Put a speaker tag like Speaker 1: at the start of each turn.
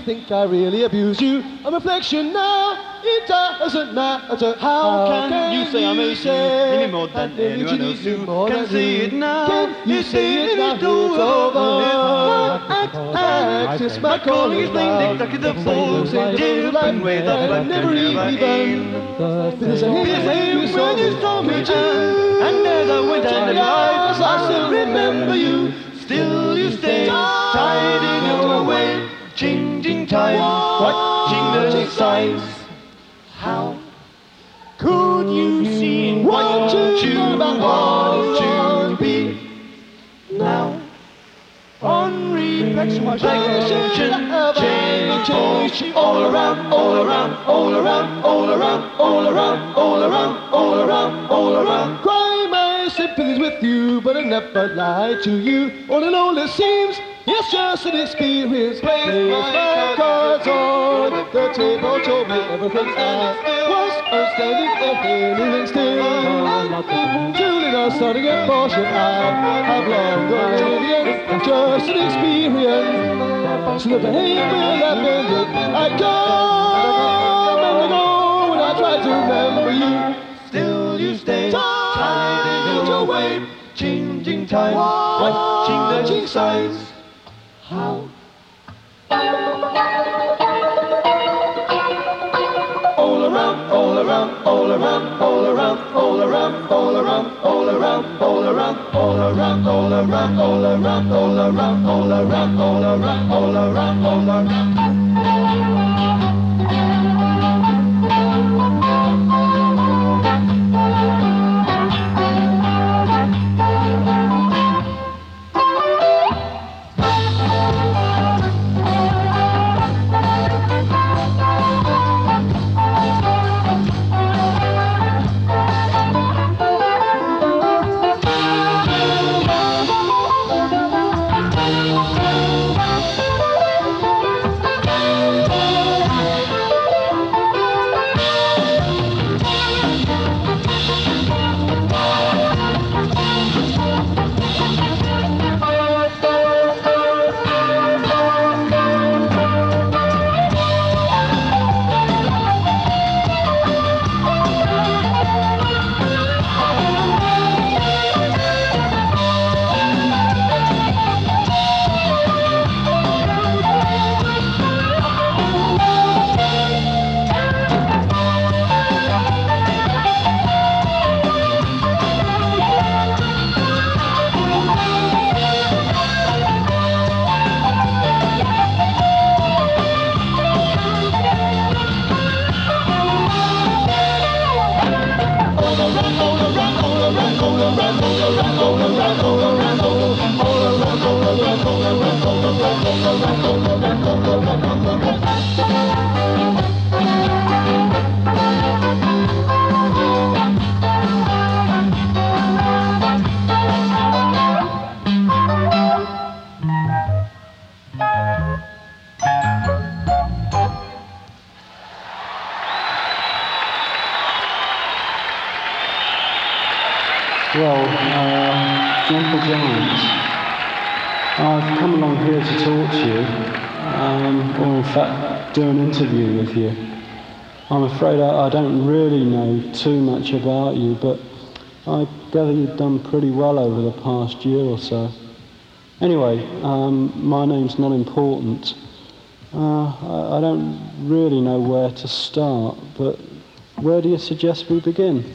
Speaker 1: think I really abuse you? A reflection now, it doesn't matter.
Speaker 2: How can you say I made you need me more than anyone else who can see it now?
Speaker 1: Can you see it now? It's over. It's my calling is named Dick the Fool. Different way that I never even. Because I hear you when you saw me too. And as I went down the life, I still remember you. Still you stay tied in your way, changing time, watching the signs. How could you see what you want to be now? On reflection, change all around, all around, all around, all around, all around, all around, all around, all around. Cry my sympathies with you, but I never lie to you. All in all, it seems it's just an experience. Place my cards on the table, told me everything I was standing there, kneeling still. Julie, I'm starting a portion. I've long gone to the end. Just an experience. So the pain will happen. I come and I go, and I try to remember you. Still you stay tied in your way, changing time, watching the signs. How? All around, all around, all around, all around, all around, all around, all around, all around, all around, all around, all around, all around, all around, all around, all around, all around.
Speaker 3: Well, Gentle Giants, I've come along here to talk to you, or in fact do an interview with you. I'm afraid I don't really know too much about you, but I gather you've done pretty well over the past year or so. Anyway, my name's not important. I don't really know where to start, but where do you suggest we begin?